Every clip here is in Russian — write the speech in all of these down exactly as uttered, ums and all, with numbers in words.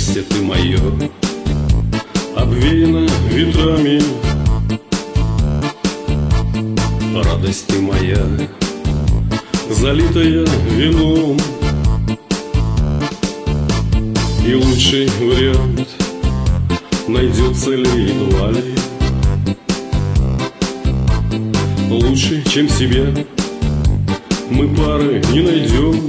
Счастье ты мое обвеяно ветрами, радость ты моя залитая вином. И лучший вариант найдется ли едва ли, лучше, чем себя, мы пары не найдем.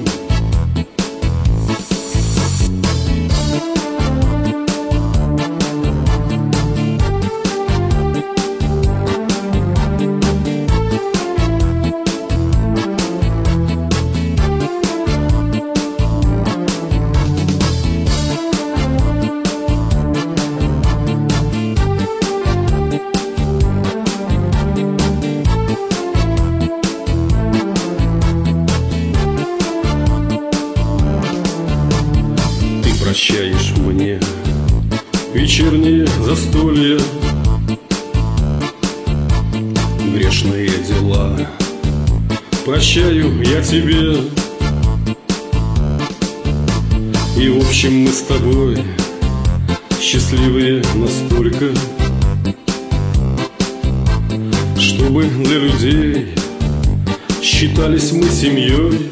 Прощаешь мне вечерние застолья, грешные дела прощаю я тебе. И в общем мы с тобой счастливые настолько, чтобы для людей считались мы семьей.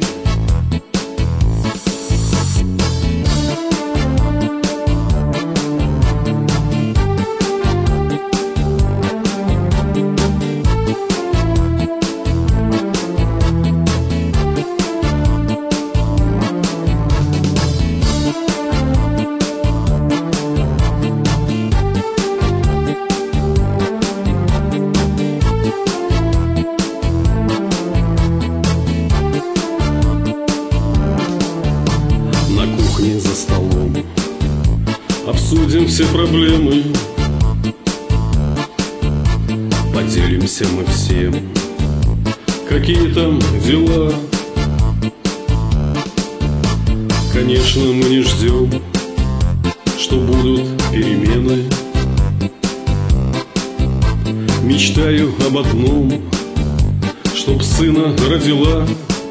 За столом обсудим все проблемы, поделимся мы всем, какие там дела. Конечно, мы не ждем, что будут перемены. Мечтаю об одном, чтоб сына родила.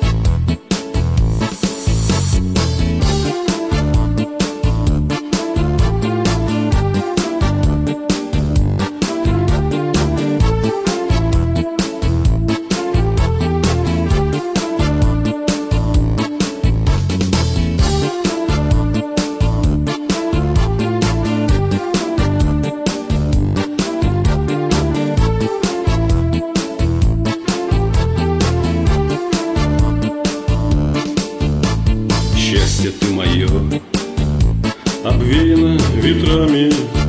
Счастье ты мое обвеяно ветрами,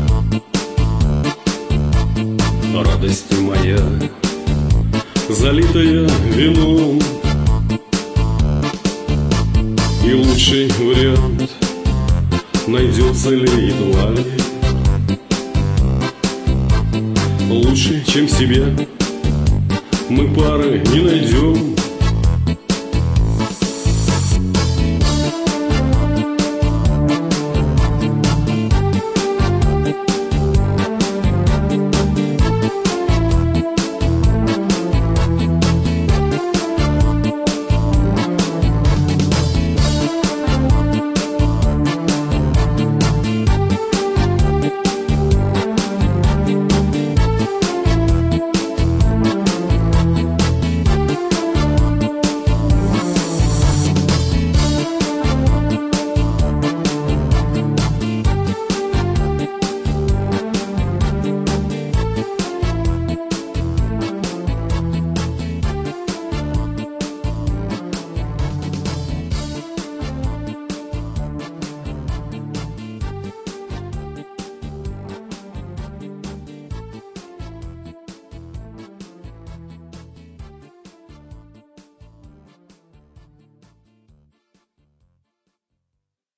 радость ты моя залитая вином. И лучший вариант найдется ли едва ли, лучше, чем себя, мы пары не найдем.